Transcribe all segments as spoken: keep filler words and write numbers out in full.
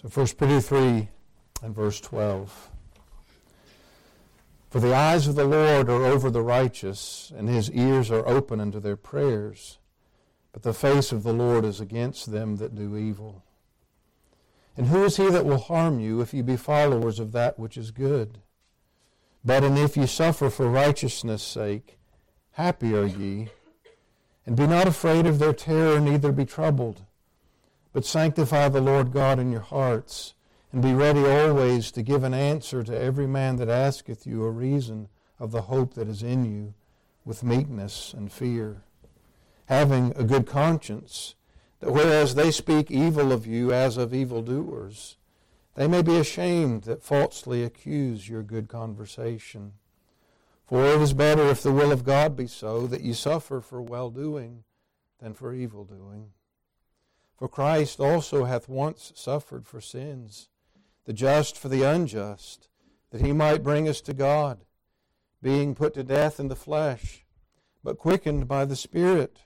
So First Peter three and verse twelve. For the eyes of the Lord are over the righteous, and his ears are open unto their prayers. But the face of the Lord is against them that do evil. And who is he that will harm you if you be followers of that which is good? But and if ye suffer for righteousness' sake, happy are ye. And be not afraid of their terror, neither be troubled. But sanctify the Lord God in your hearts, and be ready always to give an answer to every man that asketh you a reason of the hope that is in you, with meekness and fear, having a good conscience, that whereas they speak evil of you as of evildoers, they may be ashamed that falsely accuse your good conversation. For it is better, if the will of God be so, that ye suffer for well-doing than for evil-doing. For Christ also hath once suffered for sins, the just for the unjust, that he might bring us to God, being put to death in the flesh, but quickened by the Spirit,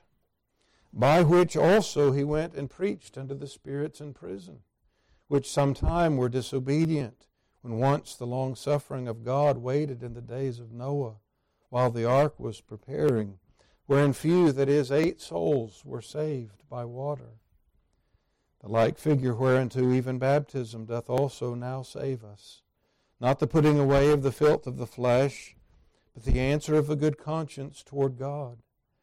by which also he went and preached unto the spirits in prison, which sometime were disobedient, when once the long-suffering of God waited in the days of Noah, while the ark was preparing, wherein few, that is, eight souls, were saved by water. The like figure whereunto even baptism doth also now save us, not the putting away of the filth of the flesh, but the answer of a good conscience toward God,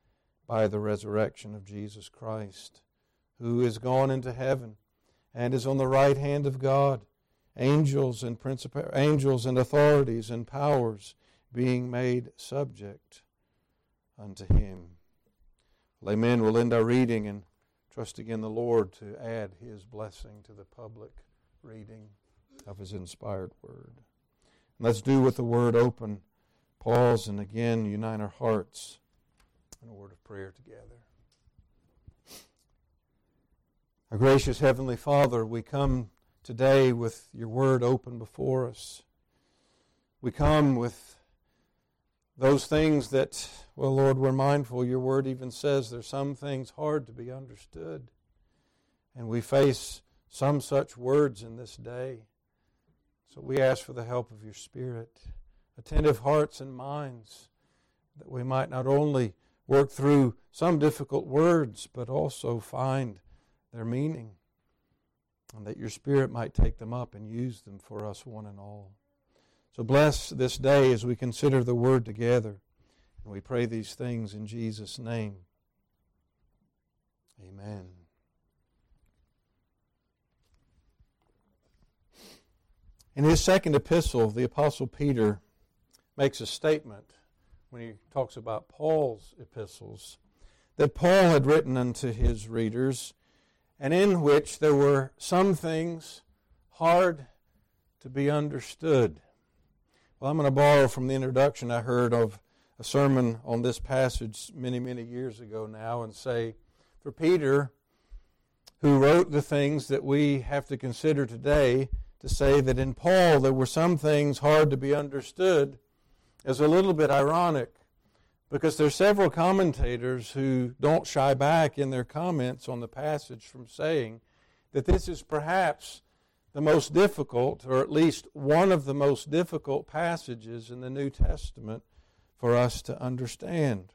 by the resurrection of Jesus Christ, who is gone into heaven, and is on the right hand of God, angels and princip- angels and authorities and powers being made subject unto him. Well, amen. We'll end our reading and trust again the Lord to add his blessing to the public reading of his inspired word. And let's do with the word open, pause, and again unite our hearts in a word of prayer together. Our gracious Heavenly Father, we come today with your word open before us. We come with those things that, well, Lord, we're mindful. Your word even says there's some things hard to be understood. And we face some such words in this day. So we ask for the help of your Spirit, attentive hearts and minds, that we might not only work through some difficult words, but also find their meaning, and that your Spirit might take them up and use them for us one and all. So bless this day as we consider the word together, and we pray these things in Jesus' name. Amen. In his second epistle, the Apostle Peter makes a statement when he talks about Paul's epistles, that Paul had written unto his readers, and in which there were some things hard to be understood. Well, I'm going to borrow from the introduction I heard of a sermon on this passage many, many years ago now, and say, for Peter, who wrote the things that we have to consider today, to say that in Paul there were some things hard to be understood is a little bit ironic, because there are several commentators who don't shy back in their comments on the passage from saying that this is perhaps the most difficult, or at least one of the most difficult passages in the New Testament for us to understand.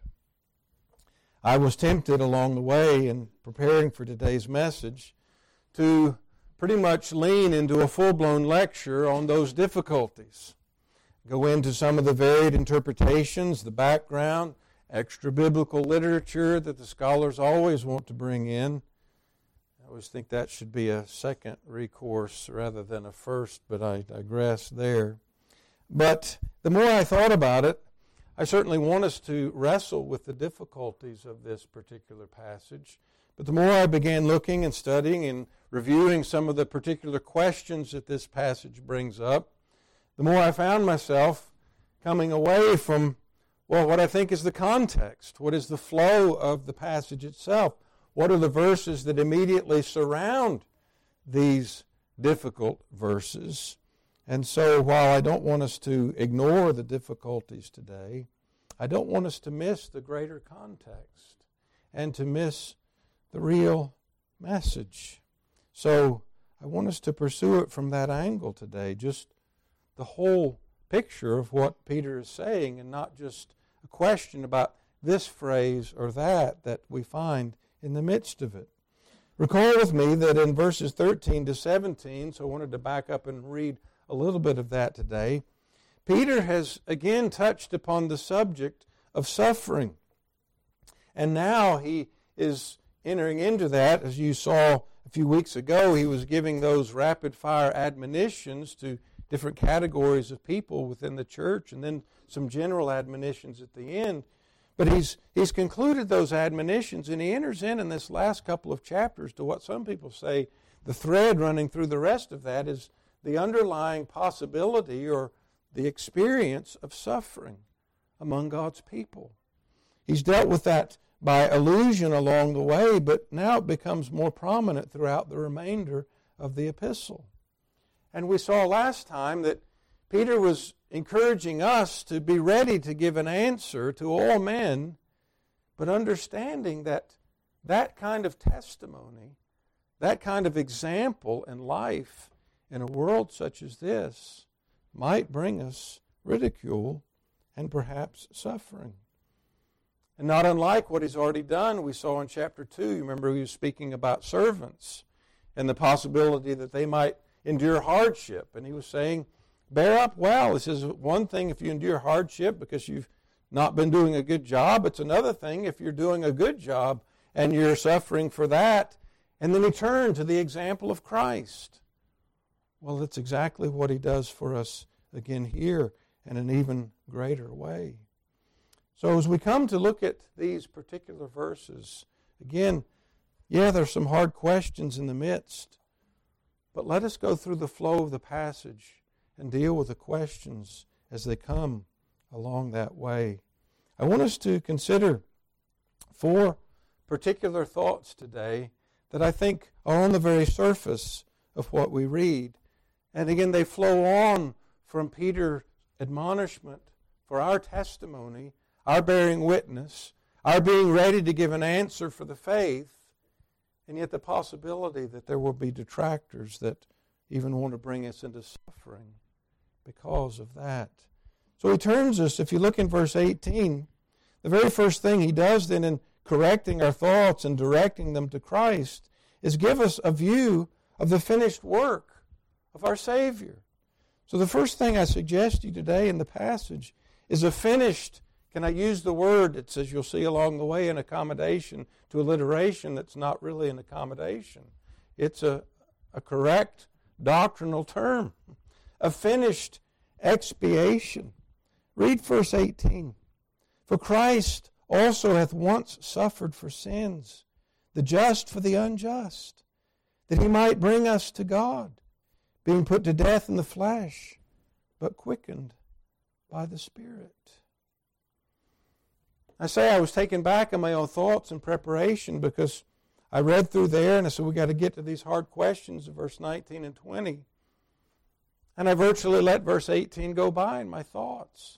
I was tempted along the way in preparing for today's message to pretty much lean into a full-blown lecture on those difficulties. Go into some of the varied interpretations, the background, extra-biblical literature that the scholars always want to bring in. I always think that should be a second recourse rather than a first, but I digress there. But the more I thought about it, I certainly want us to wrestle with the difficulties of this particular passage. But the more I began looking and studying and reviewing some of the particular questions that this passage brings up, the more I found myself coming away from, well, what I think is the context. What is the flow of the passage itself? What are the verses that immediately surround these difficult verses? And so while I don't want us to ignore the difficulties today, I don't want us to miss the greater context and to miss the real message. So I want us to pursue it from that angle today, just the whole picture of what Peter is saying, and not just a question about this phrase or that that we find in the midst of it. Recall with me that in verses thirteen to seventeen, so I wanted to back up and read a little bit of that today, Peter has again touched upon the subject of suffering. And now he is entering into that. As you saw a few weeks ago, he was giving those rapid-fire admonitions to different categories of people within the church, and then some general admonitions at the end. But he's he's concluded those admonitions, and he enters in in this last couple of chapters to what some people say the thread running through the rest of that is the underlying possibility or the experience of suffering among God's people. He's dealt with that by allusion along the way, but now it becomes more prominent throughout the remainder of the epistle. And we saw last time that Peter was encouraging us to be ready to give an answer to all men, but understanding that that kind of testimony, that kind of example in life in a world such as this might bring us ridicule and perhaps suffering. And not unlike what he's already done, we saw in chapter two, you remember he was speaking about servants and the possibility that they might endure hardship. And he was saying, bear up well. This is one thing if you endure hardship because you've not been doing a good job. It's another thing if you're doing a good job and you're suffering for that. And then he turned to the example of Christ. Well, that's exactly what he does for us again here in an even greater way. So as we come to look at these particular verses, again, yeah, there's some hard questions in the midst, but let us go through the flow of the passage and deal with the questions as they come along that way. I want us to consider four particular thoughts today that I think are on the very surface of what we read. And again, they flow on from Peter's admonishment for our testimony, our bearing witness, our being ready to give an answer for the faith, and yet the possibility that there will be detractors that even want to bring us into suffering because of that. So he turns us, if you look in verse eighteen, the very first thing he does then in correcting our thoughts and directing them to Christ is give us a view of the finished work of our Savior. So the first thing I suggest to you today in the passage is a finished, can I use the word, it's as you'll see along the way, an accommodation to alliteration that's not really an accommodation. It's a, a correct doctrinal term. A finished expiation. Read verse eighteen. For Christ also hath once suffered for sins, the just for the unjust, that he might bring us to God, being put to death in the flesh, but quickened by the Spirit. I say I was taken back in my own thoughts in preparation because I read through there and I said, we've got to get to these hard questions of verse nineteen and twenty. And I virtually let verse eighteen go by in my thoughts.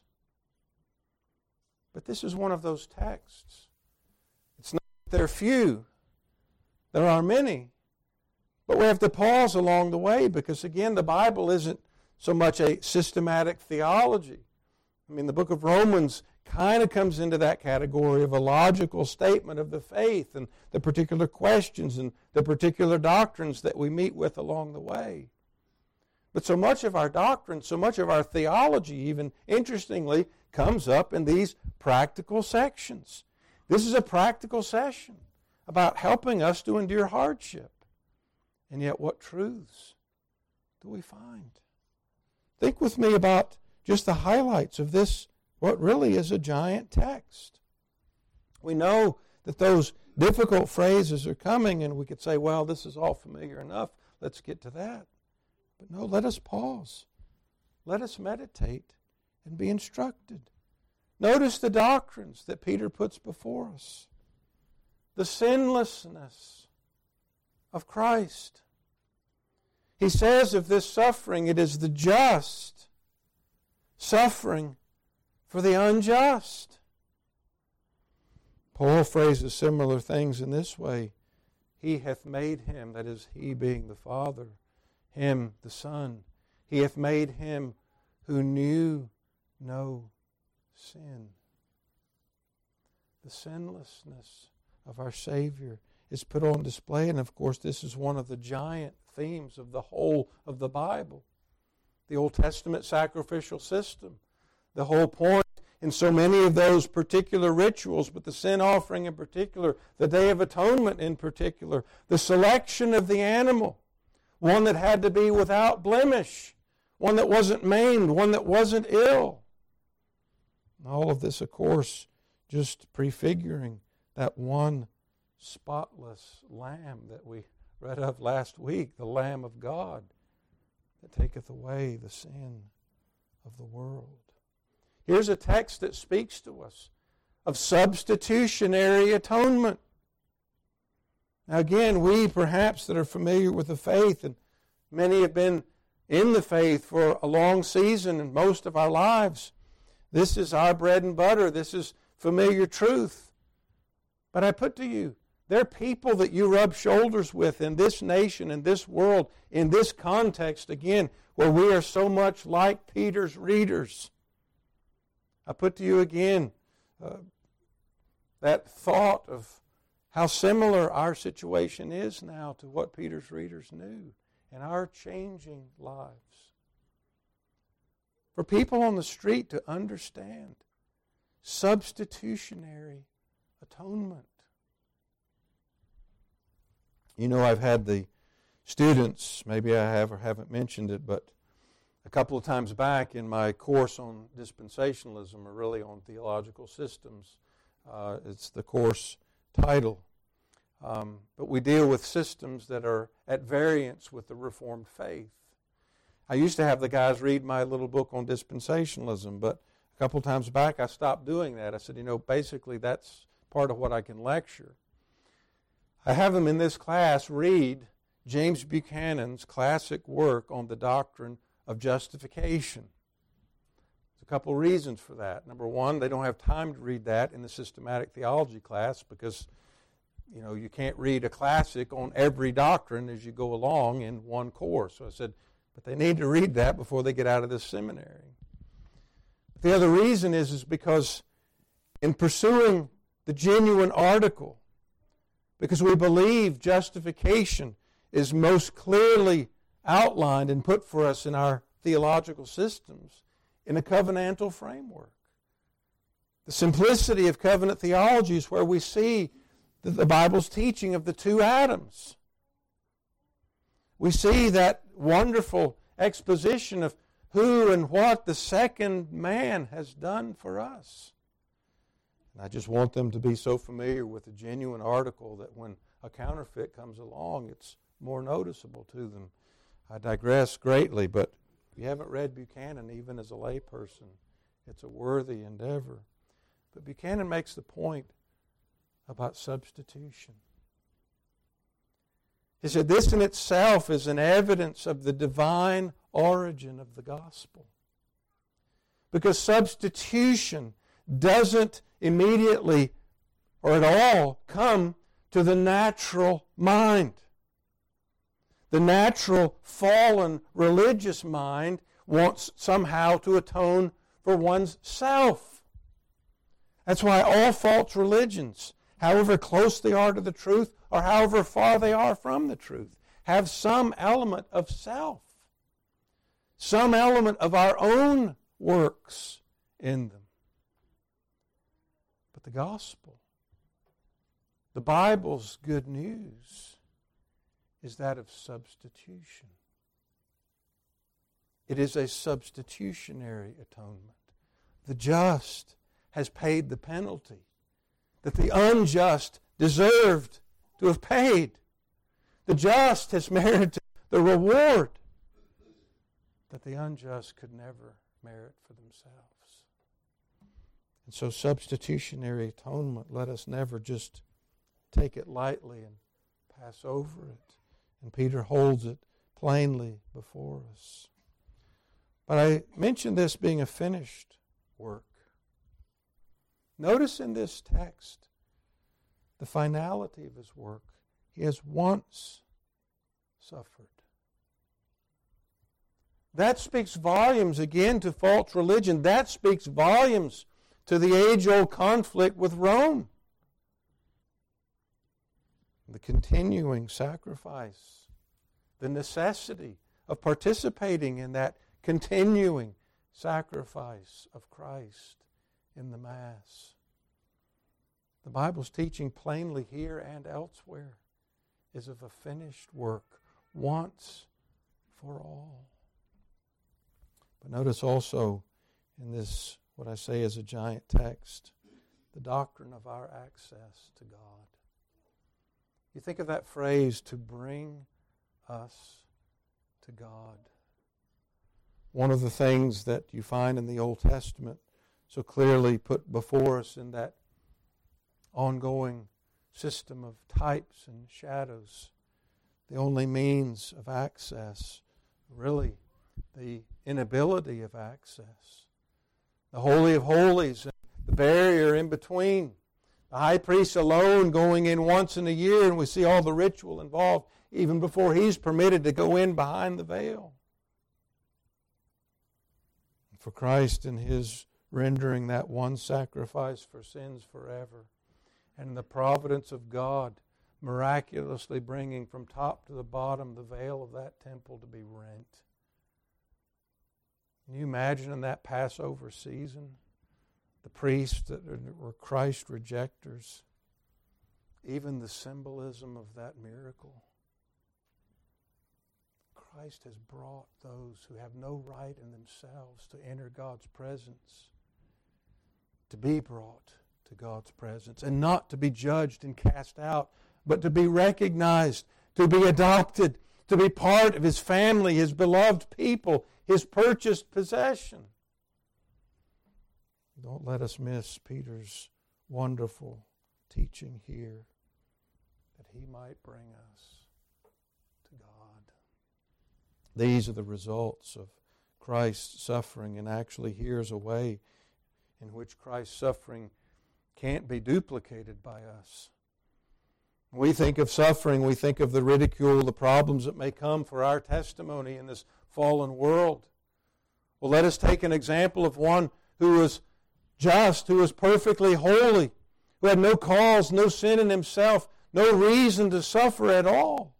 But this is one of those texts. It's not that there are few. There are many. But we have to pause along the way because, again, the Bible isn't so much a systematic theology. I mean, the book of Romans kind of comes into that category of a logical statement of the faith and the particular questions and the particular doctrines that we meet with along the way. But so much of our doctrine, so much of our theology, even interestingly, comes up in these practical sections. This is a practical session about helping us to endure hardship. And yet, what truths do we find? Think with me about just the highlights of this, what really is a giant text. We know that those difficult phrases are coming, and we could say, well, this is all familiar enough. Let's get to that. But no, let us pause. Let us meditate and be instructed. Notice the doctrines that Peter puts before us. The sinlessness of Christ. He says of this suffering, it is the just suffering for the unjust. Paul phrases similar things in this way. He hath made him, that is, he being the Father, him the Son. He hath made him who knew no sin. The sinlessness of our Savior is put on display, and of course this is one of the giant themes of the whole of the Bible. The Old Testament sacrificial system. The whole point in so many of those particular rituals, but the sin offering in particular, the Day of Atonement in particular, the selection of the animal, one that had to be without blemish, one that wasn't maimed, one that wasn't ill. All of this, of course, just prefiguring that one spotless Lamb that we read of last week, the Lamb of God that taketh away the sin of the world. Here's a text that speaks to us of substitutionary atonement. Now again, we perhaps that are familiar with the faith, and many have been in the faith for a long season and most of our lives, this is our bread and butter. This is familiar truth. But I put to you, there are people that you rub shoulders with in this nation, in this world, in this context, again, where we are so much like Peter's readers. I put to you again uh, that thought of how similar our situation is now to what Peter's readers knew in our changing lives. For people on the street to understand substitutionary atonement. You know, I've had the students, maybe I have or haven't mentioned it, but a couple of times back in my course on dispensationalism, or really on theological systems, uh, it's the course title. Um, but we deal with systems that are at variance with the Reformed faith. I used to have the guys read my little book on dispensationalism, but a couple of times back I stopped doing that. I said, you know, basically that's part of what I can lecture. I have them in this class read James Buchanan's classic work on the doctrine of justification. There's a couple of reasons for that. Number one, they don't have time to read that in the systematic theology class because, you know, you can't read a classic on every doctrine as you go along in one course. So I said, but they need to read that before they get out of this seminary. But the other reason is, is because in pursuing the genuine article, because we believe justification is most clearly outlined and put for us in our theological systems in a covenantal framework. The simplicity of covenant theology is where we see the, the Bible's teaching of the two Adams. We see that wonderful exposition of who and what the second man has done for us. And I just want them to be so familiar with the genuine article that when a counterfeit comes along, it's more noticeable to them. I digress greatly, but if you haven't read Buchanan, even as a layperson, it's a worthy endeavor. But Buchanan makes the point about substitution. He said, this in itself is an evidence of the divine origin of the gospel. Because substitution doesn't immediately or at all come to the natural mind. The natural fallen religious mind wants somehow to atone for one's self. That's why all false religions, however close they are to the truth or however far they are from the truth, have some element of self, some element of our own works in them. But the gospel, the Bible's good news, is that of substitution. It is a substitutionary atonement. The just has paid the penalty that the unjust deserved to have paid. The just has merited the reward that the unjust could never merit for themselves. And so substitutionary atonement, let us never just take it lightly and pass over it. And Peter holds it plainly before us. But I mentioned this being a finished work. Notice in this text the finality of his work. He has once suffered. That speaks volumes again to false religion. That speaks volumes to the age-old conflict with Rome. The continuing sacrifice, the necessity of participating in that continuing sacrifice of Christ in the Mass. The Bible's teaching plainly here and elsewhere is of a finished work once for all. But notice also in this, what I say is a giant text, the doctrine of our access to God. You think of that phrase, to bring us to God. One of the things that you find in the Old Testament so clearly put before us in that ongoing system of types and shadows, the only means of access, really the inability of access. The Holy of Holies, the barrier in between. The high priest alone going in once in a year, and we see all the ritual involved even before he's permitted to go in behind the veil. For Christ in his rendering that one sacrifice for sins forever, and in the providence of God miraculously bringing from top to the bottom the veil of that temple to be rent. Can you imagine in that Passover season the priests that were Christ rejectors, even the symbolism of that miracle? Christ has brought those who have no right in themselves to enter God's presence, to be brought to God's presence, and not to be judged and cast out, but to be recognized, to be adopted, to be part of His family, His beloved people, His purchased possession. Don't let us miss Peter's wonderful teaching here, that he might bring us to God. These are the results of Christ's suffering, and actually here's a way in which Christ's suffering can't be duplicated by us. When we think of suffering, we think of the ridicule, the problems that may come for our testimony in this fallen world. Well, let us take an example of one who was just, who was perfectly holy, who had no cause, no sin in himself, no reason to suffer at all.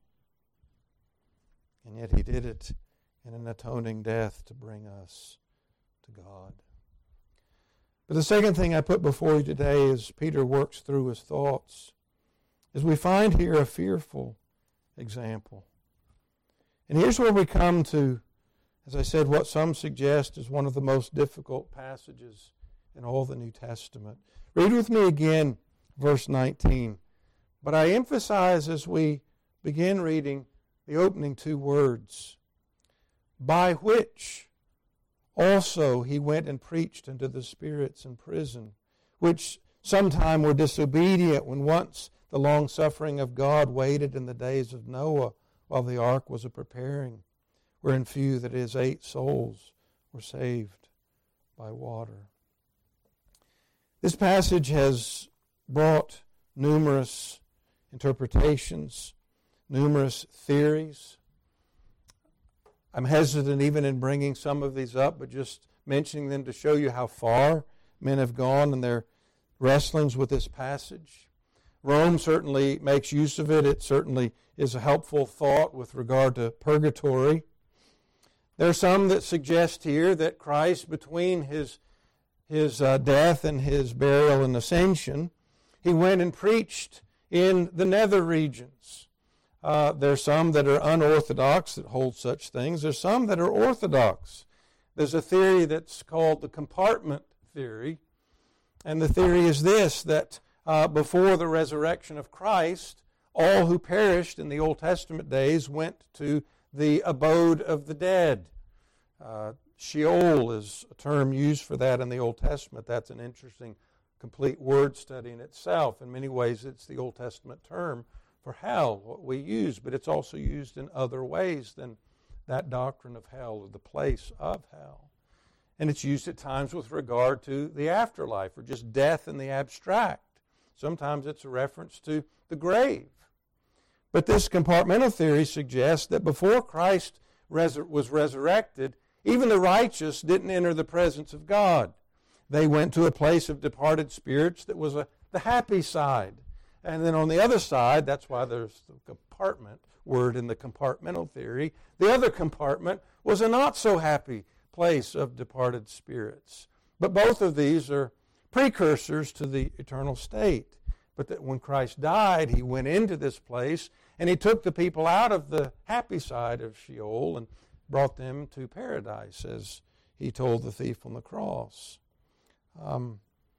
And yet he did it in an atoning death to bring us to God. But the second thing I put before you today as Peter works through his thoughts is we find here a fearful example. And here's where we come to, as I said, what some suggest is one of the most difficult passages in all the New Testament. Read with me again, verse nineteen. But I emphasize as we begin reading the opening two words, by which also he went and preached unto the spirits in prison, which sometime were disobedient when once the long-suffering of God waited in the days of Noah while the ark was a-preparing, wherein few, that is, eight souls, were saved by water. This passage has brought numerous interpretations, numerous theories. I'm hesitant even in bringing some of these up, but just mentioning them to show you how far men have gone in their wrestlings with this passage. Rome certainly makes use of it. It certainly is a helpful thought with regard to purgatory. There are some that suggest here that Christ, between his, his uh, death and his burial and ascension, he went and preached in the nether regions. Uh, there's some that are unorthodox that hold such things. There's some that are orthodox. There's a theory that's called the compartment theory. And the theory is this, that uh, before the resurrection of Christ, all who perished in the Old Testament days went to the abode of the dead. Uh, Sheol is a term used for that in the Old Testament. That's an interesting, complete word study in itself. In many ways, it's the Old Testament term for hell, what we use, but it's also used in other ways than that doctrine of hell or the place of hell. And it's used at times with regard to the afterlife or just death in the abstract. Sometimes it's a reference to the grave. But this compartmental theory suggests that before Christ resur- was resurrected, Even the righteous didn't enter the presence of God. They went to a place of departed spirits that was a, the happy side. And then on the other side, that's why there's the compartment word in the compartmental theory, the other compartment was a not so happy place of departed spirits. But both of these are precursors to the eternal state. But that when Christ died, he went into this place and he took the people out of the happy side of Sheol and brought them to paradise, as he told the thief on the cross. Um,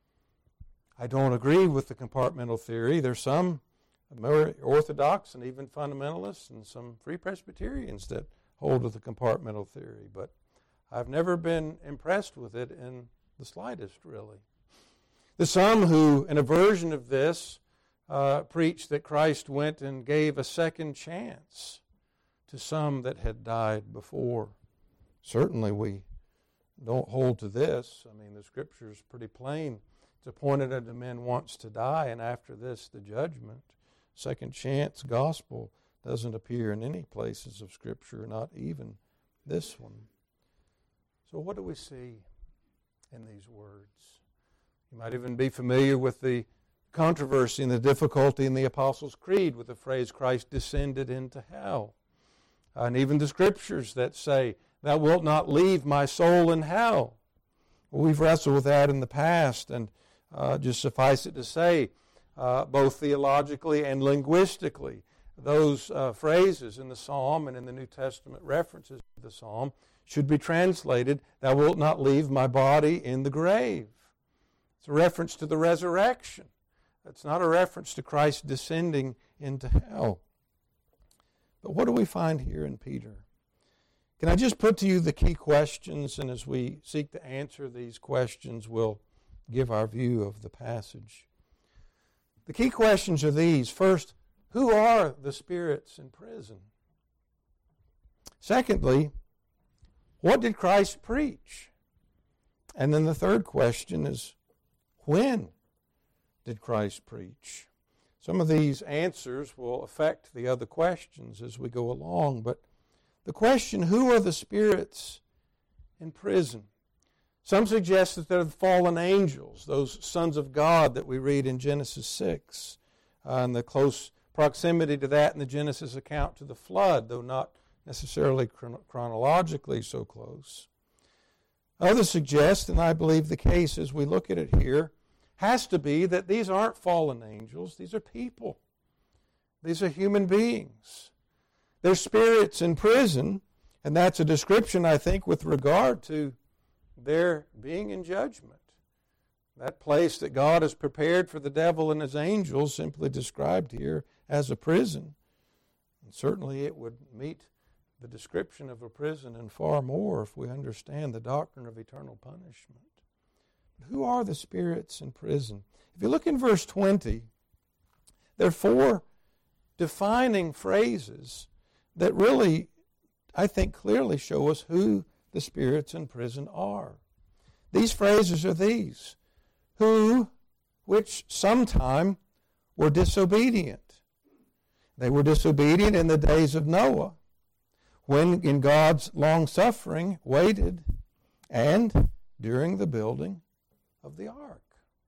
I don't agree with the compartmental theory. There's some more Orthodox and even fundamentalists and some Free Presbyterians that hold with the compartmental theory, but I've never been impressed with it in the slightest, really. There's some who, in a version of this, uh, preach that Christ went and gave a second chance to some that had died before. Certainly we don't hold to this. I mean, the Scripture is pretty plain. It's appointed unto men once to die, and after this the judgment. Second chance gospel doesn't appear in any places of Scripture, not even this one. So what do we see in these words? You might even be familiar with the controversy and the difficulty in the Apostles' Creed with the phrase, Christ descended into hell. And even the Scriptures that say, thou wilt not leave my soul in hell. Well, we've wrestled with that in the past, and uh, just suffice it to say, uh, both theologically and linguistically, those uh, phrases in the Psalm and in the New Testament references to the Psalm should be translated, thou wilt not leave my body in the grave. It's a reference to the resurrection. It's not a reference to Christ descending into hell. But what do we find here in Peter? Can I just put to you the key questions, and as we seek to answer these questions, we'll give our view of the passage. The key questions are these. First, who are the spirits in prison? Secondly, what did Christ preach? And then the third question is, when did Christ preach? Some of these answers will affect the other questions as we go along, but the question, who are the spirits in prison? Some suggest that they're the fallen angels, those sons of God that we read in Genesis six, uh, and the close proximity to that in the Genesis account to the flood, though not necessarily chron- chronologically so close. Others suggest, and I believe the case as we look at it here, has to be that these aren't fallen angels, these are people. These are human beings. They're spirits in prison, and that's a description, I think, with regard to their being in judgment. That place that God has prepared for the devil and his angels, simply described here as a prison. And certainly it would meet the description of a prison and far more if we understand the doctrine of eternal punishment. But who are the spirits in prison? If you look in verse twenty, there are four defining phrases that really, I think, clearly show us who the spirits in prison are. These phrases are these: who, which sometime were disobedient. They were disobedient in the days of Noah, when in God's long-suffering waited, and during the building of the ark.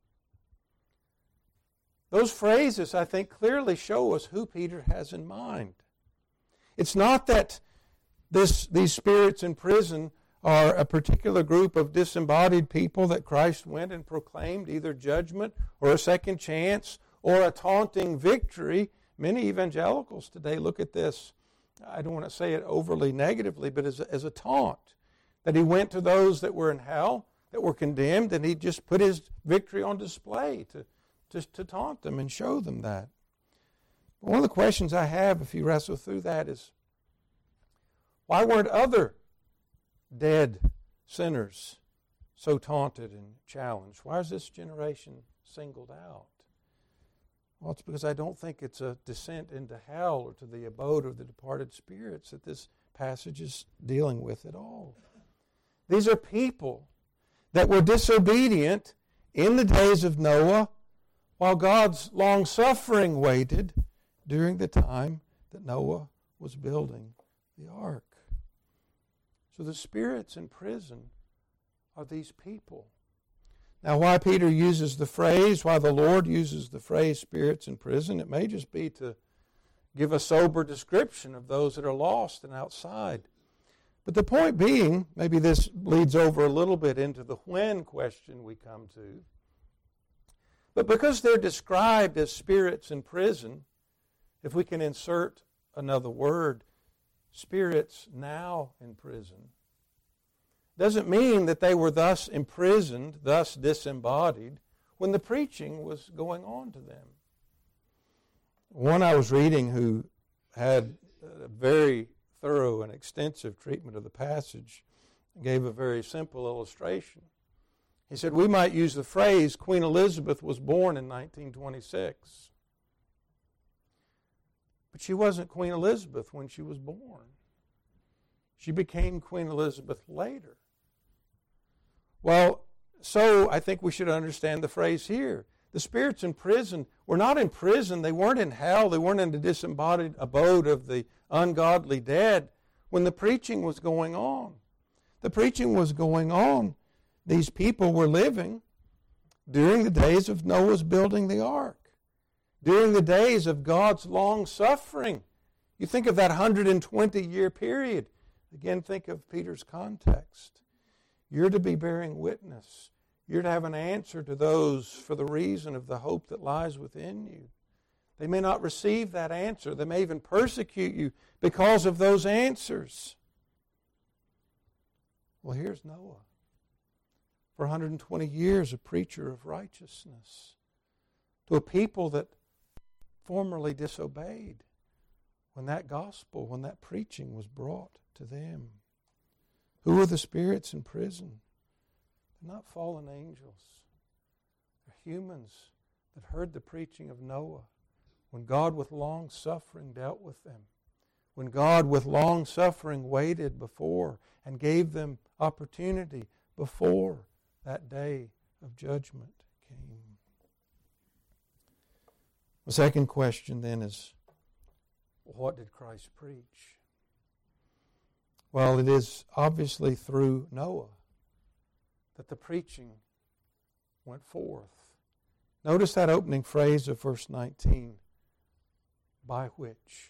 Those phrases, I think, clearly show us who Peter has in mind. It's not that this, these spirits in prison are a particular group of disembodied people that Christ went and proclaimed either judgment or a second chance or a taunting victory. Many evangelicals today look at this, I don't want to say it overly negatively, but as a, as a taunt, that he went to those that were in hell, that were condemned, and he just put his victory on display to, to, to taunt them and show them that. But one of the questions I have, if you wrestle through that, is why weren't other dead sinners so taunted and challenged? Why is this generation singled out? Well, it's because I don't think it's a descent into hell or to the abode of the departed spirits that this passage is dealing with at all. These are people that were disobedient in the days of Noah while God's long-suffering waited during the time that Noah was building the ark. So the spirits in prison are these people. Now, why Peter uses the phrase, why the Lord uses the phrase spirits in prison, it may just be to give a sober description of those that are lost and outside. But the point being, maybe this leads over a little bit into the when question we come to. But because they're described as spirits in prison, if we can insert another word, spirits now in prison, doesn't mean that they were thus imprisoned, thus disembodied, when the preaching was going on to them. One I was reading who had a very thorough and extensive treatment of the passage gave a very simple illustration. He said, we might use the phrase, Queen Elizabeth was born in nineteen twenty-six. But she wasn't Queen Elizabeth when she was born. She became Queen Elizabeth later. Well, so I think we should understand the phrase here. The spirits in prison were not in prison. They weren't in hell. They weren't in the disembodied abode of the ungodly dead when the preaching was going on. The preaching was going on. These people were living during the days of Noah's building the ark, during the days of God's long suffering. You think of that one hundred twenty year period. Again, think of Peter's context. You're to be bearing witness. You're to have an answer to those for the reason of the hope that lies within you. They may not receive that answer. They may even persecute you because of those answers. Well, here's Noah. For one hundred twenty years, a preacher of righteousness to a people that formerly disobeyed when that gospel, when that preaching was brought to them. Who are the spirits in prison? They're not fallen angels. They're humans that heard the preaching of Noah when God with long suffering dealt with them, when God with long suffering waited before and gave them opportunity before that day of judgment came. The second question then is, what did Christ preach? Well, it is obviously through Noah that the preaching went forth. Notice that opening phrase of verse nineteen, by which.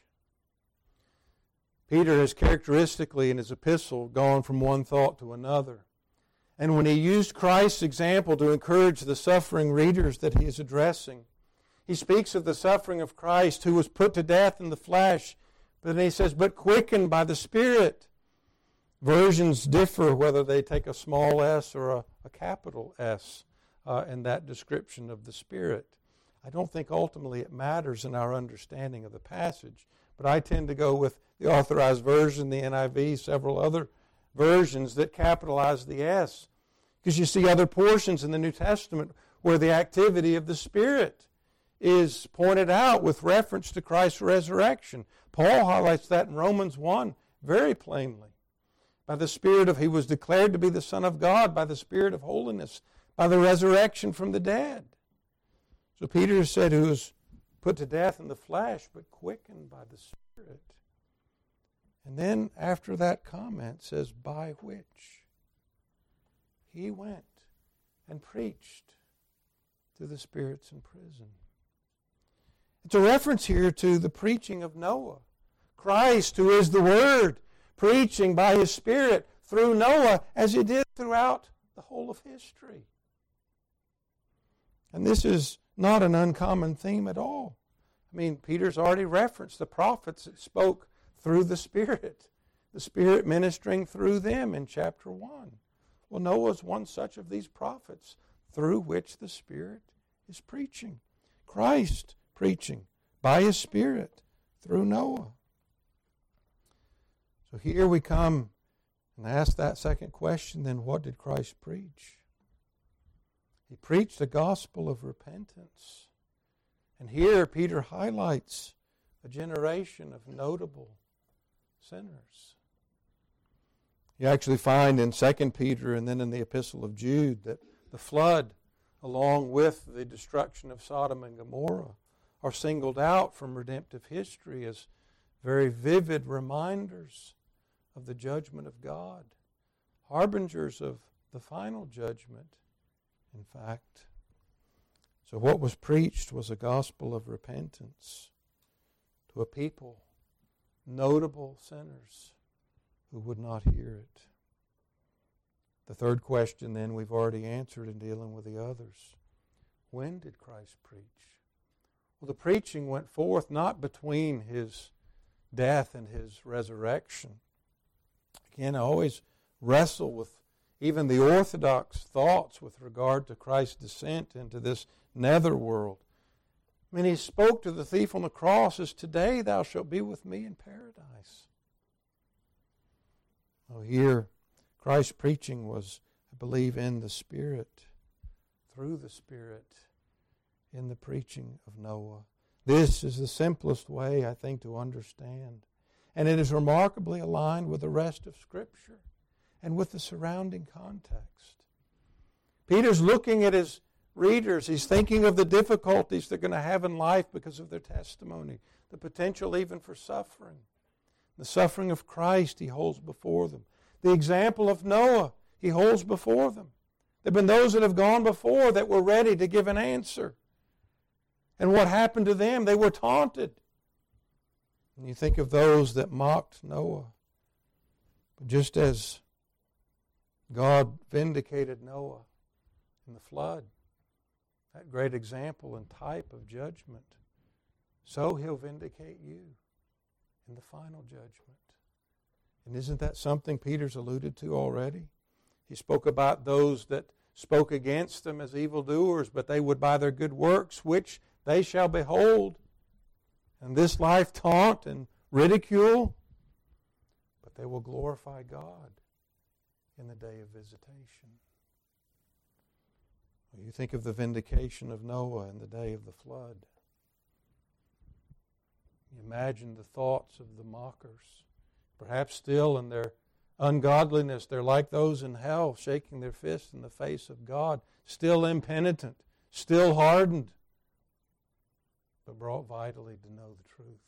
Peter has characteristically in his epistle gone from one thought to another. And when he used Christ's example to encourage the suffering readers that he is addressing, he speaks of the suffering of Christ who was put to death in the flesh, but then he says, but quickened by the Spirit. Versions differ whether they take a small s or a, a capital S uh, in that description of the Spirit. I don't think ultimately it matters in our understanding of the passage, but I tend to go with the Authorized Version, the N I V, several other versions that capitalize the S. Because you see other portions in the New Testament where the activity of the Spirit is pointed out with reference to Christ's resurrection. Paul highlights that in Romans one very plainly. By the Spirit of, he was declared to be the Son of God by the Spirit of holiness, by the resurrection from the dead. So Peter said, who was put to death in the flesh, but quickened by the Spirit. And then after that comment says, by which he went and preached to the spirits in prison. It's a reference here to the preaching of Noah. Christ, who is the Word, preaching by His Spirit through Noah as He did throughout the whole of history. And this is not an uncommon theme at all. I mean, Peter's already referenced the prophets that spoke through the Spirit, the Spirit ministering through them in chapter one. Well, Noah's one such of these prophets through which the Spirit is preaching. Christ preaching by His Spirit through Noah. So here we come and ask that second question, then what did Christ preach? He preached the gospel of repentance. And here Peter highlights a generation of notable sinners. You actually find in Second Peter and then in the epistle of Jude that the flood, along with the destruction of Sodom and Gomorrah, are singled out from redemptive history as very vivid reminders of the judgment of God, harbingers of the final judgment, in fact. So what was preached was a gospel of repentance to a people, notable sinners, who would not hear it. The third question then we've already answered in dealing with the others. When did Christ preach? Well, the preaching went forth not between his death and his resurrection. Again, I always wrestle with even the orthodox thoughts with regard to Christ's descent into this netherworld. I mean, he spoke to the thief on the cross as, "Today thou shalt be with me in paradise." Oh, here, Christ's preaching was, I believe, in the Spirit, through the Spirit, in the preaching of Noah. This is the simplest way, I think, to understand. And it is remarkably aligned with the rest of Scripture and with the surrounding context. Peter's looking at his readers. He's thinking of the difficulties they're going to have in life because of their testimony, the potential even for suffering. The suffering of Christ he holds before them. The example of Noah he holds before them. There have been those that have gone before that were ready to give an answer. And what happened to them? They were taunted. And you think of those that mocked Noah. But just as God vindicated Noah in the flood, that great example and type of judgment, so he'll vindicate you in the final judgment. And isn't that something Peter's alluded to already? He spoke about those that spoke against them as evildoers, but they would by their good works, which they shall behold, and this life taunt and ridicule, but they will glorify God in the day of visitation. Well, you think of the vindication of Noah in the day of the flood. You imagine the thoughts of the mockers. Perhaps still in their ungodliness, they're like those in hell, shaking their fists in the face of God, still impenitent, still hardened, but brought vitally to know the truth.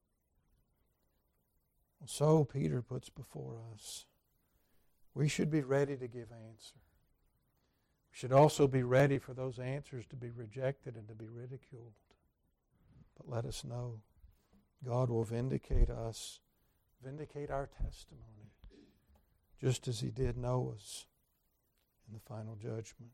So Peter puts before us, we should be ready to give answer. We should also be ready for those answers to be rejected and to be ridiculed. But let us know God will vindicate us, vindicate our testimony, just as he did Noah's in the final judgment.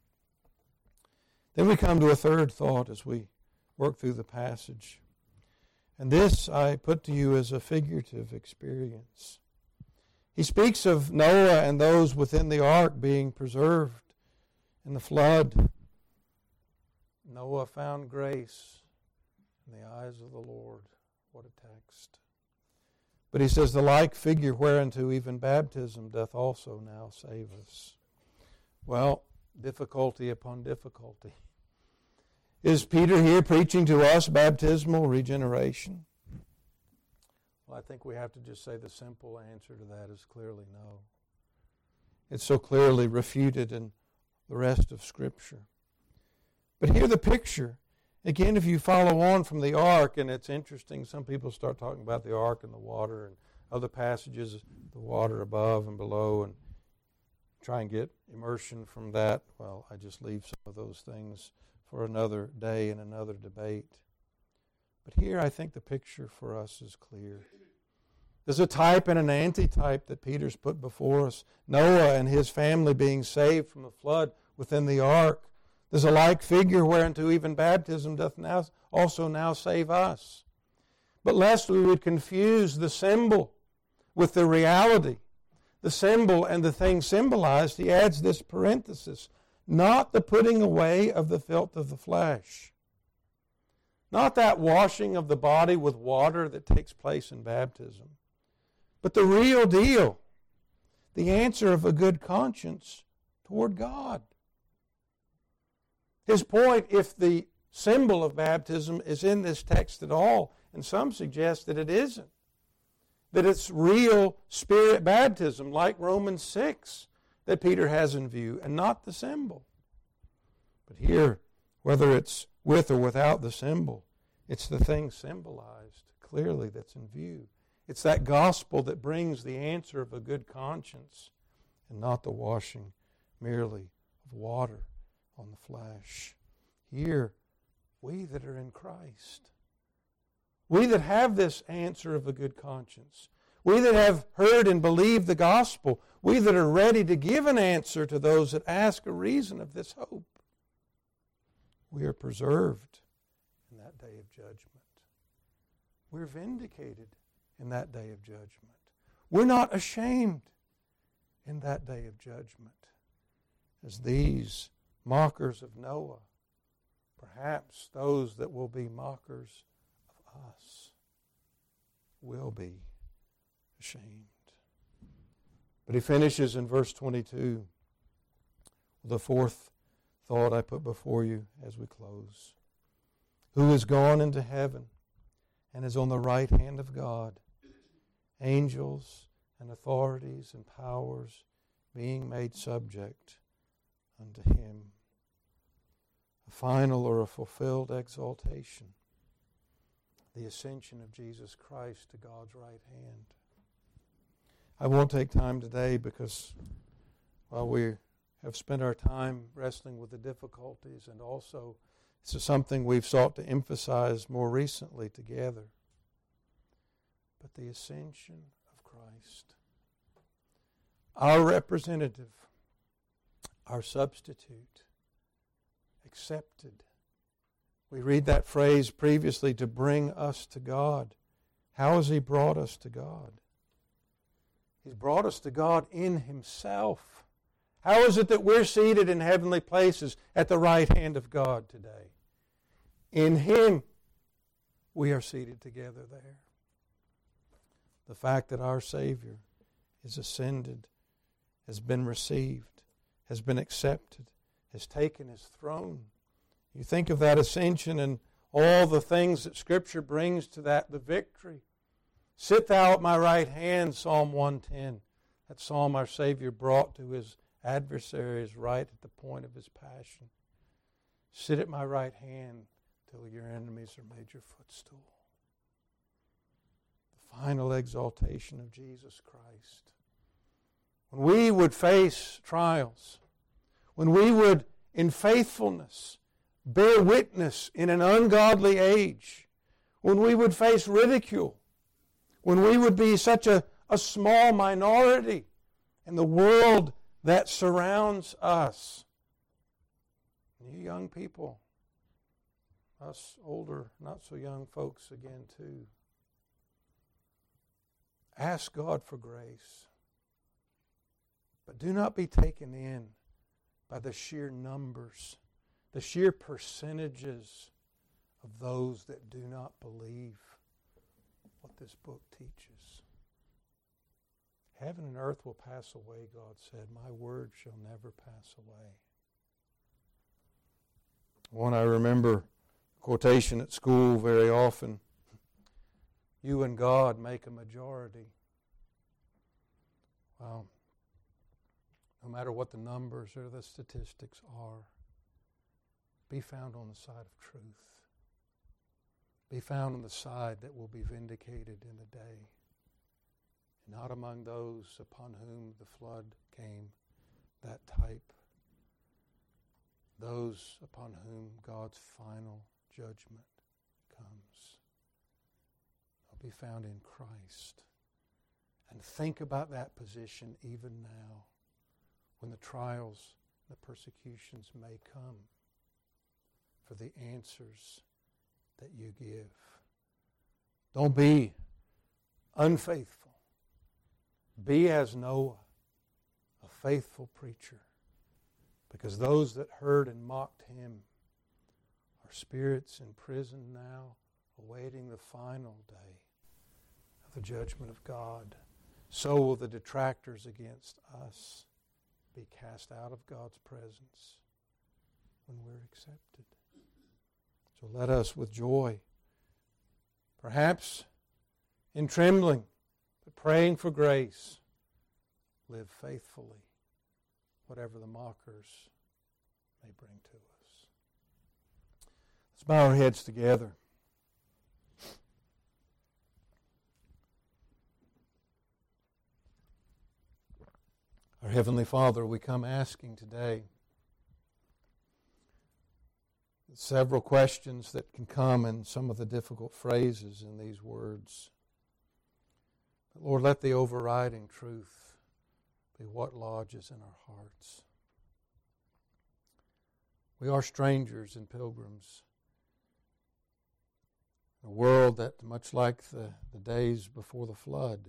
Then we come to a third thought as we work through the passage. And this I put to you as a figurative experience. He speaks of Noah and those within the ark being preserved in the flood. Noah found grace in the eyes of the Lord. What a text. But he says, the like figure whereunto even baptism doth also now save us. Well, difficulty upon difficulty. Is Peter here preaching to us baptismal regeneration? Well, I think we have to just say the simple answer to that is clearly no. It's so clearly refuted in the rest of Scripture. But here the picture. Again, if you follow on from the ark, and it's interesting, some people start talking about the ark and the water and other passages, the water above and below, and try and get immersion from that. Well, I just leave some of those things for another day and another debate. But here I think the picture for us is clear. There's a type and an antitype that Peter's put before us. Noah and his family being saved from the flood within the ark. There's a like figure whereunto even baptism doth now also now save us. But lest we would confuse the symbol with the reality, the symbol and the thing symbolized, he adds this parenthesis, not the putting away of the filth of the flesh. Not that washing of the body with water that takes place in baptism, but the real deal, the answer of a good conscience toward God. His point, if the symbol of baptism is in this text at all, and some suggest that it isn't, that it's real spirit baptism like Romans six that Peter has in view, and not the symbol. But here, whether it's with or without the symbol, it's the thing symbolized clearly that's in view. It's that gospel that brings the answer of a good conscience and not the washing merely of water on the flesh. Here, we that are in Christ, we that have this answer of a good conscience, we that have heard and believed the gospel, we that are ready to give an answer to those that ask a reason of this hope, we are preserved in that day of judgment. We're vindicated in that day of judgment. We're not ashamed in that day of judgment, as these mockers of Noah, perhaps those that will be mockers of us, will be ashamed. But he finishes in verse twenty-two with the fourth thought I put before you as we close. Who is gone into heaven and is on the right hand of God, angels and authorities and powers being made subject unto him. A final or a fulfilled exaltation, the ascension of Jesus Christ to God's right hand. I won't take time today because while we have spent our time wrestling with the difficulties, and also this is something we've sought to emphasize more recently together, but the ascension of Christ, our representative, our substitute, accepted. We read that phrase previously, to bring us to God. How has he brought us to God? He's brought us to God in himself. How is it that we're seated in heavenly places at the right hand of God today? In him we are seated together there. The fact that our Savior is ascended, has been received, has been accepted, has taken his throne. You think of that ascension and all the things that Scripture brings to that, the victory. Sit thou at my right hand, Psalm one ten. That psalm our Savior brought to his adversaries right at the point of his passion. Sit at my right hand till your enemies are made your footstool. The final exaltation of Jesus Christ. When we would face trials, when we would, in faithfulness, bear witness in an ungodly age, when we would face ridicule, when we would be such a, a small minority in the world that surrounds us. You young people, us older, not so young folks again too, ask God for grace. But do not be taken in by the sheer numbers, the sheer percentages of those that do not believe what this book teaches. Heaven and earth will pass away, God said. My word shall never pass away. One I remember a quotation at school very often. You and God make a majority. Well, no matter what the numbers or the statistics are, be found on the side of truth. Be found on the side that will be vindicated in the day, and not among those upon whom the flood came, that type, those upon whom God's final judgment comes. They'll be found in Christ. And think about that position even now, when the trials, the persecutions may come, for the answers that you give. Don't be unfaithful. Be as Noah, a faithful preacher, because those that heard and mocked him are spirits in prison now, awaiting the final day of the judgment of God. So will the detractors against us be cast out of God's presence when we're accepted. So let us with joy, perhaps in trembling, but praying for grace, live faithfully, whatever the mockers may bring to us. Let's bow our heads together. Our Heavenly Father, we come asking today several questions that can come in some of the difficult phrases in these words. But Lord, let the overriding truth be what lodges in our hearts. We are strangers and pilgrims. A world that, much like the, the days before the flood,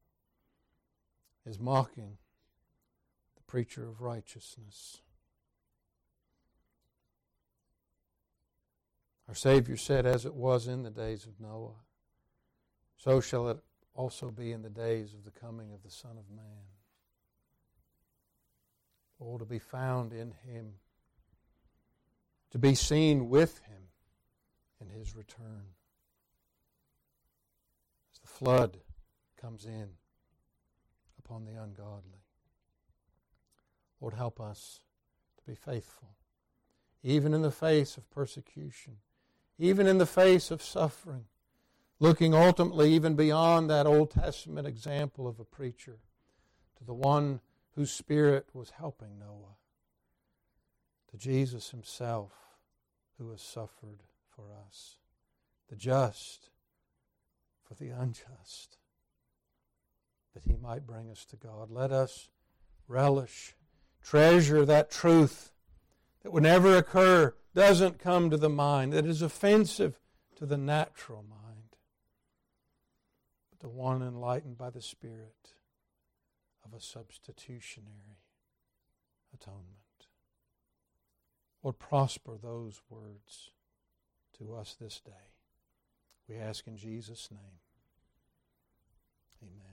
is mocking the preacher of righteousness. Our Savior said, as it was in the days of Noah, so shall it also be in the days of the coming of the Son of Man. Oh, to be found in Him, to be seen with Him in His return. As the flood comes in upon the ungodly. Lord, help us to be faithful, even in the face of persecution, even in the face of suffering, looking ultimately even beyond that Old Testament example of a preacher to the one whose spirit was helping Noah, to Jesus Himself who has suffered for us, the just for the unjust, that He might bring us to God. Let us relish, treasure that truth that would never occur, doesn't come to the mind, that is offensive to the natural mind, but the one enlightened by the Spirit of a substitutionary atonement. Lord, prosper those words to us this day. We ask in Jesus' name. Amen.